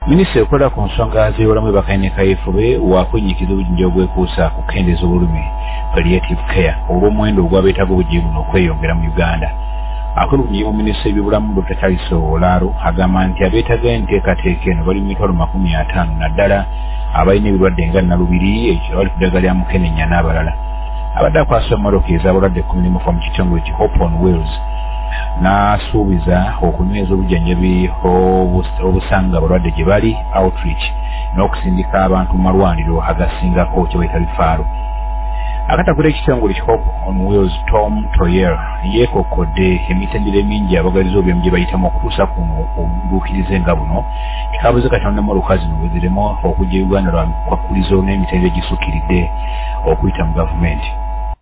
Minisitiri okola ku nsonga z'ebyobulamu bakaine kayeefube wakwenyikiza obujinja obwekuusa ku kukendeeza obulumi palliative care olw'omuwendo ogw'abeetaaga obugimu n'okweyongera mu Uganda. Akola ku minisitiri w'ebyobulamu Dr. Charles Olaaro agamba nti abeetaaga enteekateeka eno bali mu mitwalo 50 naddala abalina ebirwadde nga nnalubiri abali ku ddagala lya mukenenya n'abalala. Abadde akwasa emmotoka ez'abalwadde 11 mu kitongole ki Hope on Wheels n'asuubiza okunyweza obujjanjabi obusanga abalwadde gye bali outreach n'okusindika abantu mu malwaliro agasingako kye bayita bifaalo. Akatakula ekitongole ki Hope on Wheels Tom Toyer yeekokkodde emitendera emingi abagaliza obulamu gye bayitamu okutuusa ku buukirize nga buno kikabuze Katonda emmotoka zino bwe zirema okujja Uganda lwa kwakkulizo n'emitendera egisukkiridde okuyita mu gavumenti.